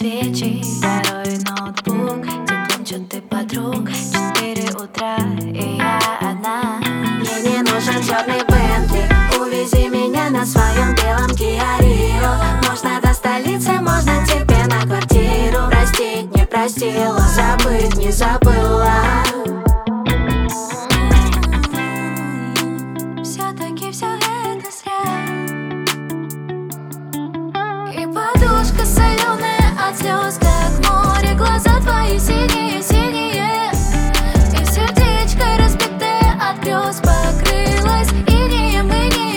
свечи, порой ноутбук, теплом чёты подруг. 4 утра, и я одна. Мне не нужен черный Бентли, увези меня на своем белом Киа Рио. Можно до столицы, можно тебе на квартиру. Простить не простила, забыть не забыла. Все-таки все это зря. И подушка соленая от слез, как море. Глаза твои синие-синие, и сердечко разбитое от грез покрылось инеем.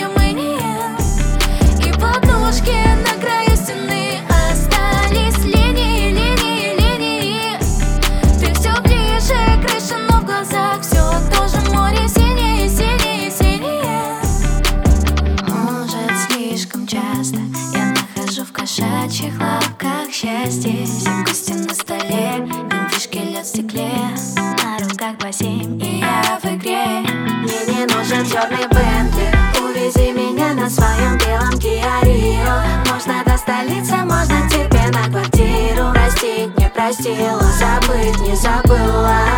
И подушки на краю стены остались линии. Ты все ближе, крыша, но в глазах все тоже море синее. Может, слишком часто я нахожу в кошачьих лапках счастье. Все кости на столе, фишки лед в стекле, на руках бассейн, и я в игре. Мне не нужен черный Бентли, увези меня на своем белом Киа Рио. Можно до столицы, можно тебе на квартиру. Простить не простила, забыть не забыла.